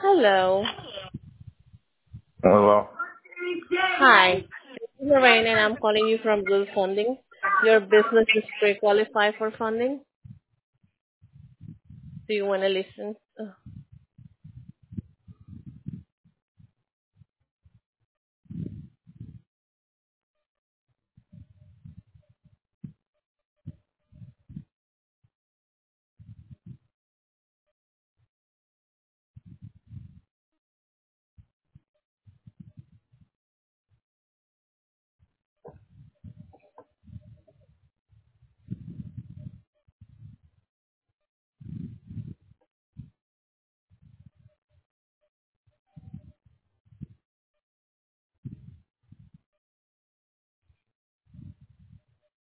Hello. Well, Hi. This is Lorraine and I'm calling you from Google Funding. Your business is pre-qualified for funding. Do you want to listen?